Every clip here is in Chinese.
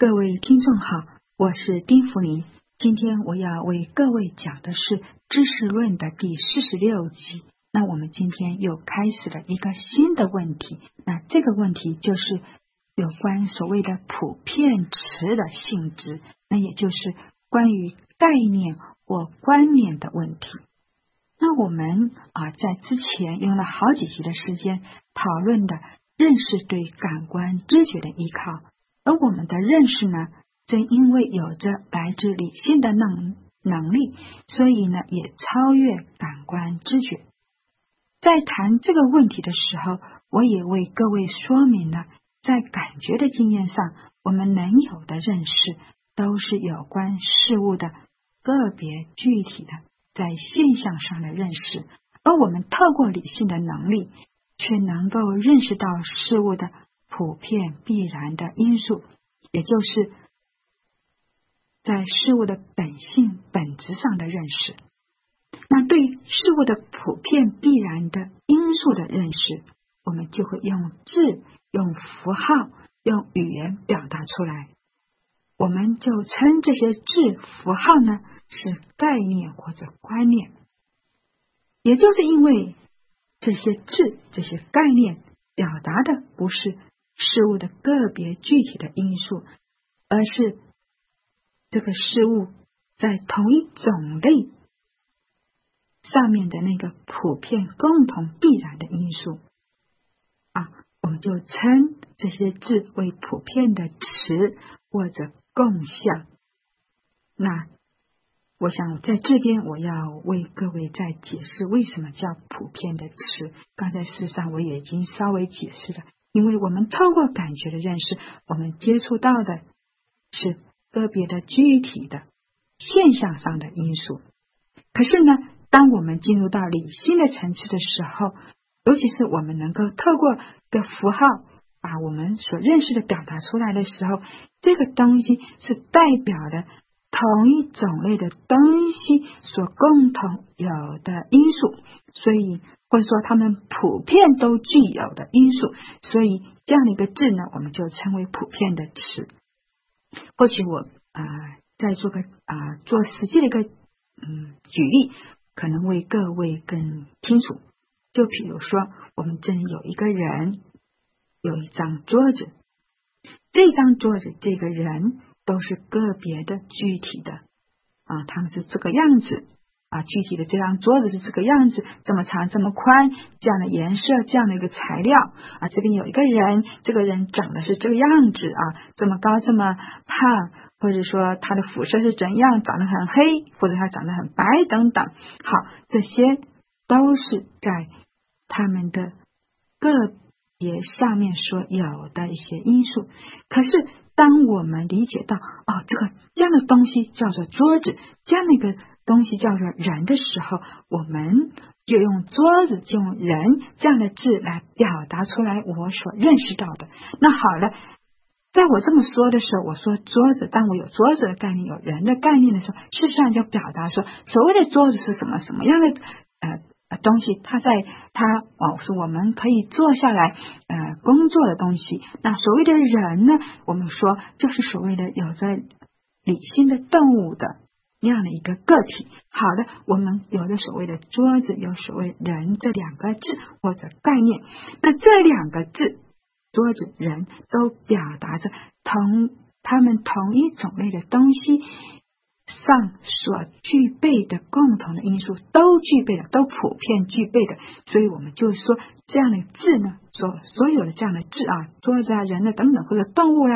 各位听众好，我是丁福林。今天我要为各位讲的是知识论的第46集。那我们今天又开始了一个新的问题，那这个问题就是有关所谓的普遍词的性质，那也就是关于概念或观念的问题。那我们在之前用了好几集的时间讨论的认识对感官知觉的依靠，而我们的认识呢，正因为有着来自理性的能力，所以呢也超越感官知觉。在谈这个问题的时候，我也为各位说明了，在感觉的经验上，我们能有的认识都是有关事物的个别具体的在现象上的认识，而我们透过理性的能力却能够认识到事物的普遍必然的因素，也就是在事物的本性本质上的认识。那对事物的普遍必然的因素的认识，我们就会用字、用符号、用语言表达出来。我们就称这些字、符号呢是概念或者观念。也就是因为这些字、这些概念表达的不是事物的个别具体的因素，而是这个事物在同一种类上面的那个普遍共同必然的因素我们就称这些字为普遍的词或者共相。那我想在这边我要为各位再解释为什么叫普遍的词。刚才事实上我也已经稍微解释了，因为我们透过感觉的认识，我们接触到的是个别的具体的现象上的因素。可是呢，当我们进入到理性的层次的时候，尤其是我们能够透过个符号把我们所认识的表达出来的时候，这个东西是代表了同一种类的东西所共同有的因素，所以或者说它们普遍都具有的因素，所以这样的一个字呢，我们就称为普遍的词。或许我再做实际的一个举例，可能为各位更清楚。就比如说，我们这里有一个人，有一张桌子，这张桌子这个人都是个别的具体的他们是这个样子具体的这张桌子是这个样子，这么长这么宽，这样的颜色，这样的一个材料这边有一个人，这个人长得是这个样子这么高这么胖，或者说他的肤色是怎样，长得很黑，或者他长得很白等等。好，这些都是在他们的个别上面所有的一些因素。可是当我们理解到这样的东西叫做桌子，这样的一个东西叫做人的时候，我们就用桌子，就用人这样的字来表达出来我所认识到的。那好了，在我这么说的时候，我说桌子，当我有桌子的概念，有人的概念的时候，事实上就表达说，所谓的桌子是什么样的东西，是我们可以坐下来工作的东西。那所谓的人呢，我们说就是所谓的有着理性的动物的那样的一个个体。好的，我们有的所谓的桌子，有所谓人这两个字或者概念。那这两个字，桌子、人，都表达着他们同一种类的东西上所具备的共同的因素都具备了，都普遍具备的。所以我们就说这样的字呢，所有的这样的字桌子人的等等，或者动物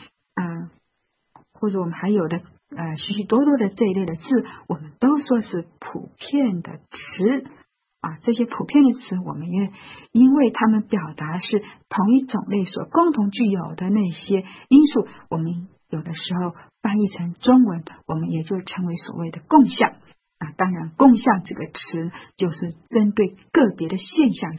或者我们还有的许许多多的这一类的字，我们都说是普遍的词这些普遍的词，我们也因为它们表达是同一种类所共同具有的那些因素，我们有的时候翻译成中文，我们也就称为所谓的共相当然共相这个词就是针对个别的现象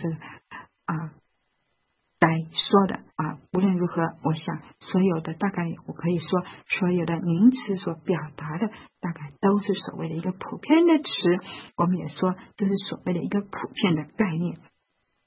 来说的无论如何，我想所有的大概我可以说所有的名词所表达的大概都是所谓的一个普遍的词，我们也说这是所谓的一个普遍的概念。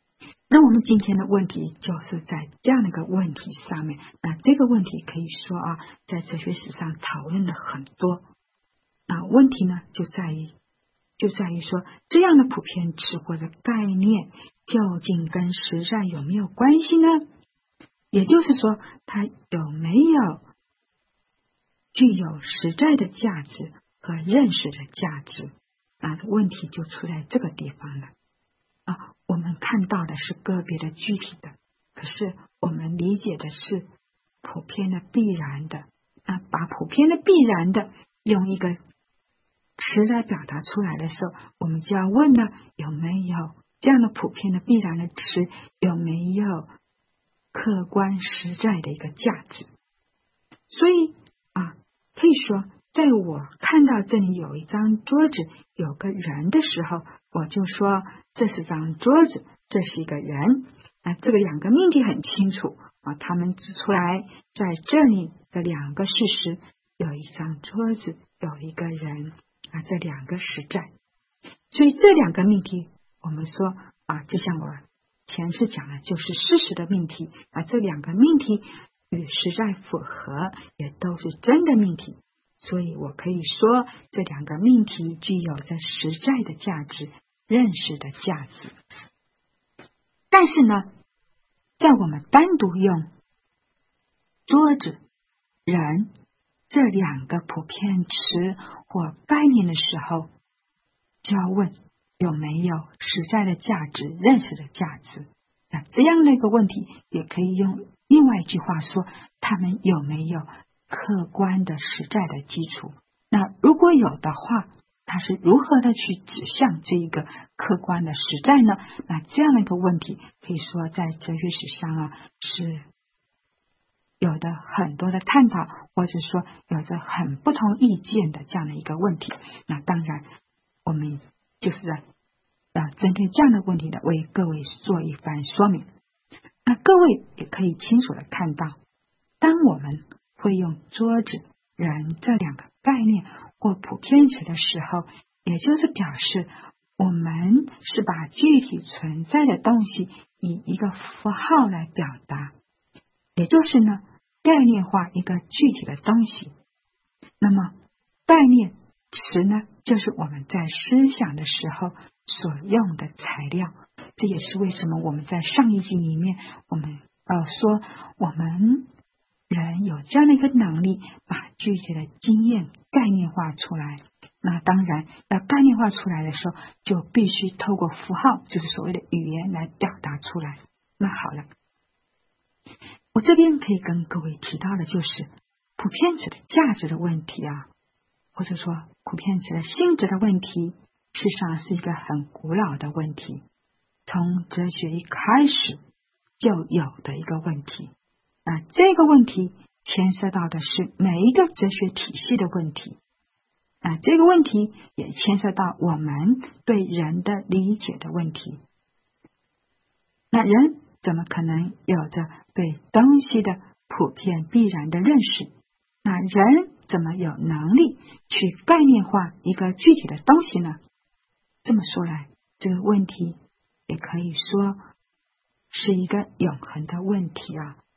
那我们今天的问题就是在这样的一个问题上面。那这个问题可以说在哲学史上讨论了很多。那问题呢，就在于说，这样的普遍词或者概念究竟跟实在有没有关系呢？也就是说，它有没有具有实在的价值和认识的价值？那问题就出在这个地方了。我们看到的是个别的具体的，可是我们理解的是普遍的必然的。把普遍的必然的用一个词来表达出来的时候，我们就要问呢，有没有这样的普遍的必然的词，有没有客观实在的一个价值？所以可以说，在我看到这里有一张桌子，有个人的时候，我就说这是张桌子，这是一个人。这个两个命题很清楚他们指出来，在这里的两个事实，有一张桌子，有一个人这两个实在。所以这两个命题，我们说就像我前次讲的，就是事实的命题这两个命题与实在符合，也都是真的命题。所以我可以说，这两个命题具有着实在的价值、认识的价值。但是呢，在我们单独用桌子、人这两个普遍词或概念的时候，就要问有没有实在的价值、认识的价值。那这样的一个问题，也可以用另外一句话说，他们有没有客观的实在的基础？那如果有的话，它是如何的去指向这一个客观的实在呢？那这样的一个问题，可以说在哲学史上是有的很多的探讨，或者说有着很不同意见的这样的一个问题。那当然，我们就是针对这样的问题呢，为各位做一番说明。那各位也可以清楚的看到，当我们会用桌子、人这两个概念或普遍词的时候，也就是表示我们是把具体存在的东西以一个符号来表达，也就是呢概念化一个具体的东西。那么概念词呢，就是我们在思想的时候所用的材料。这也是为什么我们在上一集里面我们说我们人有这样的一个能力，把具体的经验概念化出来。那当然要概念化出来的时候，就必须透过符号，就是所谓的语言来表达出来。那好了，我这边可以跟各位提到的就是普遍词的价值的问题或者说普遍词的性质的问题，事实上是一个很古老的问题，从哲学一开始就有的一个问题。那这个问题牵涉到的是每一个哲学体系的问题。那这个问题也牵涉到我们对人的理解的问题。那人怎么可能有着对东西的普遍必然的认识？那人怎么有能力去概念化一个具体的东西呢？这么说来，这个问题也可以说是一个永恒的问题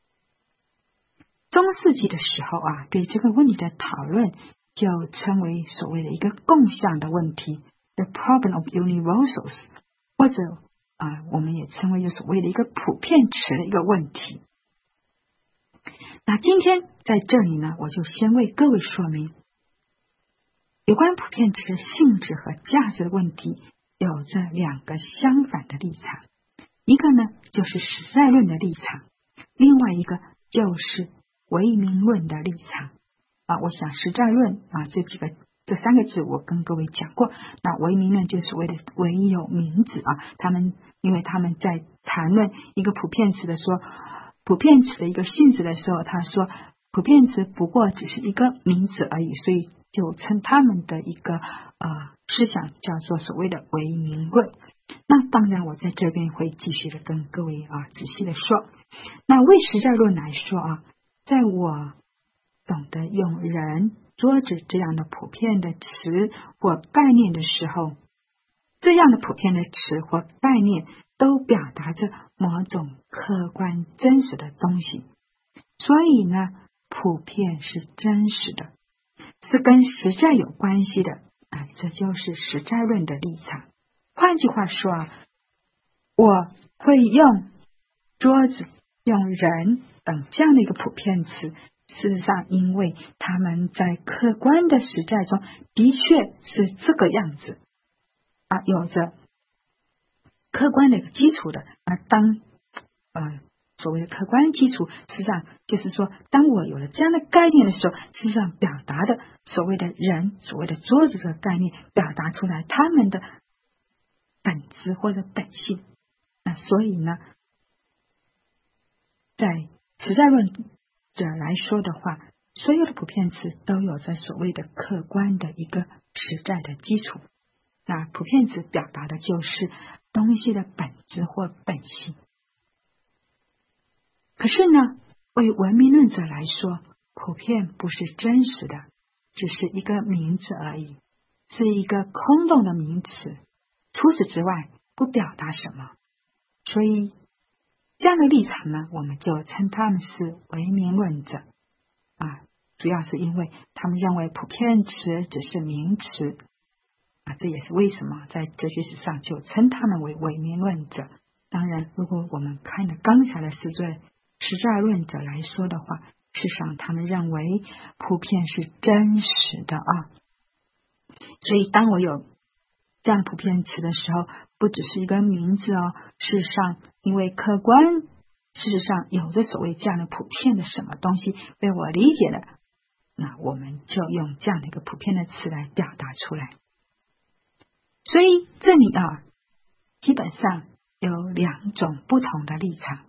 中世纪的时候对这个问题的讨论就称为所谓的一个共相的问题 The problem of universals， 或者我们也称为所谓的一个普遍词的一个问题。那今天在这里呢，我就先为各位说明有关普遍词的性质和价值的问题，有着两个相反的立场。一个呢就是实在论的立场，另外一个就是唯名论的立场我想实在论这三个字我跟各位讲过。那唯名论就是所谓的唯有名字因为他们在谈论一个普遍词的时候，普遍词的一个性质的时候，他说普遍词不过只是一个名词而已，所以就称他们的一个思想叫做所谓的唯名论。那当然我在这边会继续的跟各位仔细的说。那为实在论来说在我懂得用人、桌子这样的普遍的词或概念的时候，这样的普遍的词或概念都表达着某种客观真实的东西，所以呢，普遍是真实的，是跟实在有关系的啊，这就是实在论的立场。换句话说啊，我会用桌子、用人等这样的一个普遍词，事实上，因为他们在客观的实在中的确是这个样子啊，有着客观的一个基础的啊。所谓的客观基础，实际上就是说，当我有了这样的概念的时候，实际上表达的所谓的人、所谓的桌子这个概念，表达出来他们的本质或者本性。那所以呢，在实在论者来说的话，所有的普遍词都有着所谓的客观的一个实在的基础。那普遍词表达的就是东西的本质或本性。可是呢，为文明论者来说，普遍不是真实的，只是一个名字而已，是一个空洞的名词，除此之外不表达什么。所以这样的立场呢，我们就称他们是唯名论者啊，主要是因为他们认为普遍词只是名词啊，这也是为什么在哲学史上就称他们为唯名论者。当然，如果我们看了刚才的实在论者来说的话，事实上他们认为普遍是真实的啊。所以当我有这样普遍词的时候，不只是一个名字哦，事实上因为客观事实上有着所谓这样的普遍的什么东西被我理解了，那我们就用这样的一个普遍的词来表达出来。所以这里啊，基本上有两种不同的立场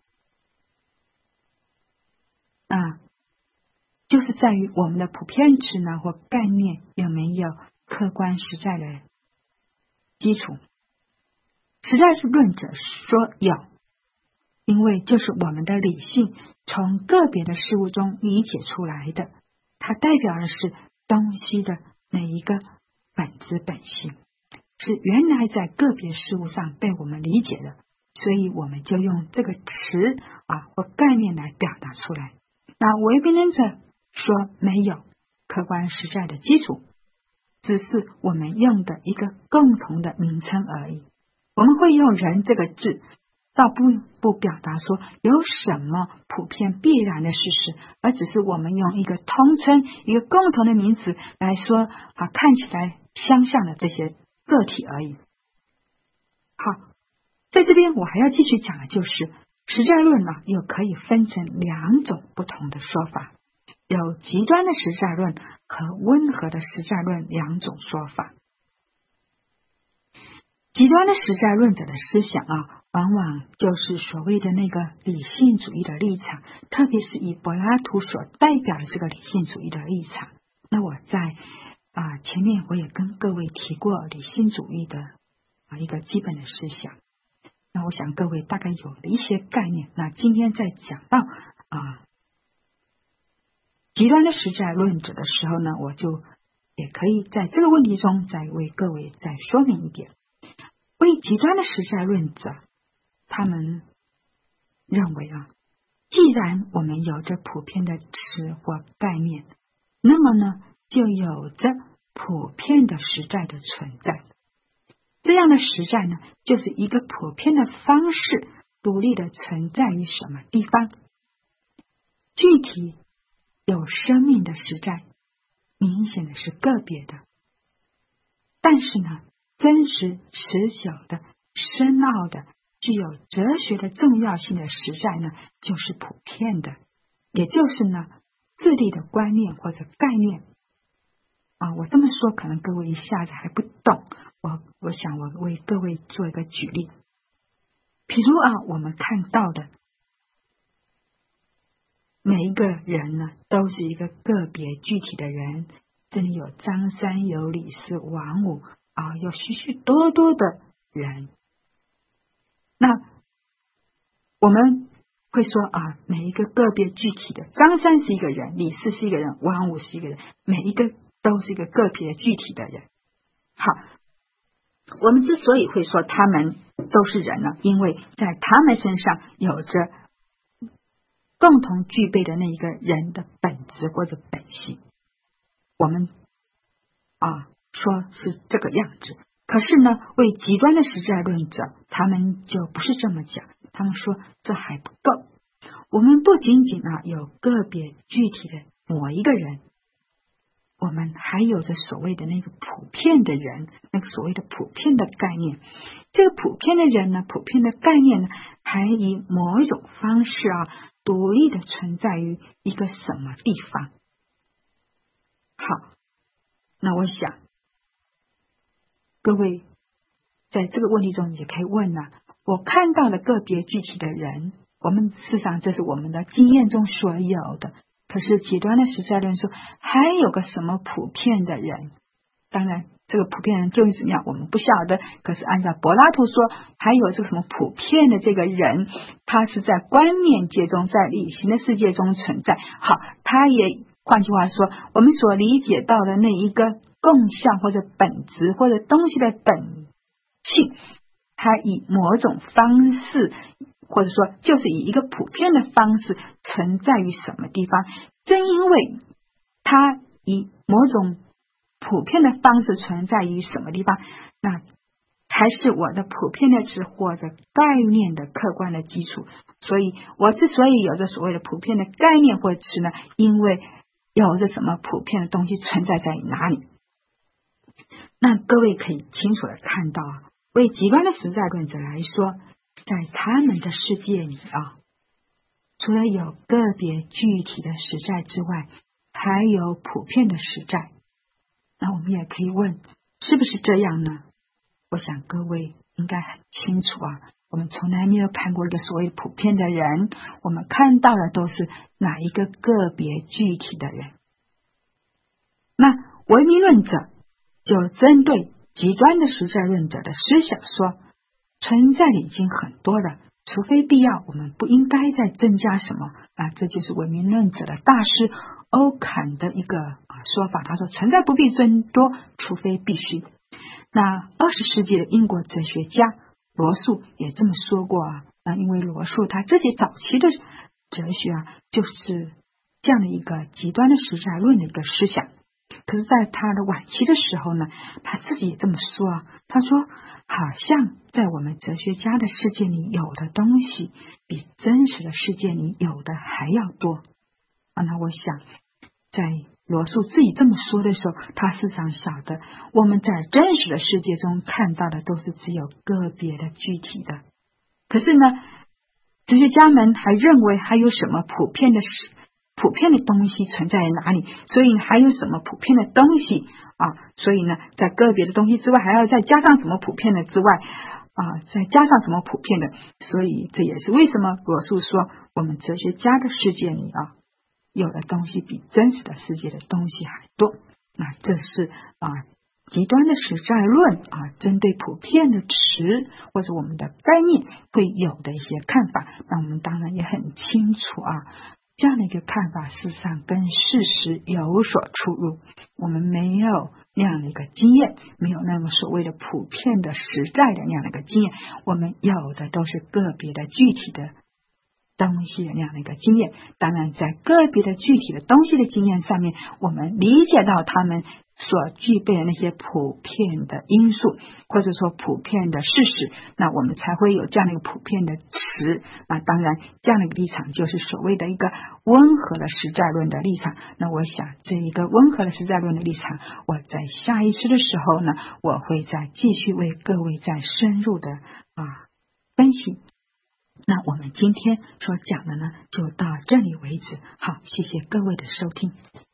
啊，就是在于我们的普遍词呢或概念有没有客观实在的基础。实在论者说有，因为就是我们的理性从个别的事物中理解出来的，它代表的是东西的每一个本质本性，是原来在个别事物上被我们理解的，所以我们就用这个词啊或概念来表达出来。那唯名论者说没有客观实在的基础，只是我们用的一个共同的名称而已。我们会用人这个字，倒不表达说有什么普遍必然的事实，而只是我们用一个通称一个共同的名词来说啊，看起来相像的这些个体而已。好，在这边我还要继续讲的就是实在论呢，又可以分成两种不同的说法，有极端的实在论和温和的实在论两种说法。极端的实在论者的思想啊，往往就是所谓的那个理性主义的立场，特别是以柏拉图所代表的这个理性主义的立场。那我在前面我也跟各位提过理性主义的一个基本的思想，那我想各位大概有了一些概念。那今天在讲到极端的实在论者的时候呢，我就也可以在这个问题中再为各位再说明一点。为极端的实在论者，他们认为既然我们有着普遍的词或概念，那么呢就有着普遍的实在的存在。这样的实在呢，就是一个普遍的方式，独立的存在于什么地方。具体有生命的实在，明显的是个别的，但是呢真实持久的深奥的具有哲学的重要性的实在呢，就是普遍的，也就是呢自立的观念或者概念我这么说可能各位一下子还不懂，我想我为各位做一个举例。比如我们看到的每一个人呢，都是一个个别具体的人，这里有张三，有李四，王五有许许多多的人。那我们会说每一个个别具体的，张三是一个人，李四是一个人，王五是一个人，每一个都是一个个别具体的人。好， 我们之所以会说他们都是人呢，因为在他们身上有着共同具备的那一个人的本质或者本性。我们说是这个样子。可是呢，为极端的实在论者，他们就不是这么讲，他们说这还不够。我们不仅仅有个别具体的某一个人，我们还有着所谓的那个普遍的人，那个所谓的普遍的概念。这个普遍的人呢，普遍的概念呢，还以某一种方式独立的存在于一个什么地方。好，那我想各位在这个问题中也可以问我看到了个别具体的人，我们事实上这是我们的经验中所有的，可是极端的实在论说还有个什么普遍的人，当然这个普遍人究竟怎么样我们不晓得，可是按照柏拉图说还有这个什么普遍的这个人，他是在观念界中，在理性的世界中存在。好，他也换句话说，我们所理解到的那一个共相或者本质或者东西的本性，它以某种方式或者说就是以一个普遍的方式存在于什么地方。正因为它以某种普遍的方式存在于什么地方，那才是我的普遍的词或者概念的客观的基础。所以我之所以有着所谓的普遍的概念或词呢，因为有着什么普遍的东西存在在哪里。那各位可以清楚的看到为极端的实在论者来说，在他们的世界里除了有个别具体的实在之外，还有普遍的实在。那我们也可以问，是不是这样呢？我想各位应该很清楚我们从来没有看过一个所谓普遍的人，我们看到的都是哪一个个别具体的人。那唯名论者就针对极端的实在论者的思想说，存在已经很多了，除非必要，我们不应该再增加什么这就是唯名论者的大师欧坎的一个说法。他说存在不必增多，除非必须。那20世纪的英国哲学家罗素也这么说过因为罗素他自己早期的哲学就是这样的一个极端的实在论的一个思想。可是在他的晚期的时候呢，他自己也这么说他说好像在我们哲学家的世界里有的东西比真实的世界里有的还要多那我想在罗素自己这么说的时候，他时常晓得我们在真实的世界中看到的都是只有个别的具体的。可是呢，哲学家们还认为还有什么普遍的东西存在哪里，所以还有什么普遍的东西所以呢，在个别的东西之外还要再加上什么普遍的之外再加上什么普遍的。所以这也是为什么罗素说我们哲学家的世界里有的东西比真实的世界的东西还多。那这是极端的实在论针对普遍的词或者我们的概念会有的一些看法。那我们当然也很清楚这样的一个看法事实上跟事实有所出入。我们没有那样的一个经验，没有那么所谓的普遍的实在的那样的一个经验，我们有的都是个别的具体的东西的那样的一个经验。当然在个别的具体的东西的经验上面，我们理解到他们所具备的那些普遍的因素或者说普遍的事实，那我们才会有这样的一个普遍的词。那当然这样的一个立场就是所谓的一个温和的实在论的立场。那我想这一个温和的实在论的立场，我在下一次的时候呢，我会再继续为各位再深入的分析。那我们今天所讲的呢，就到这里为止。好，谢谢各位的收听。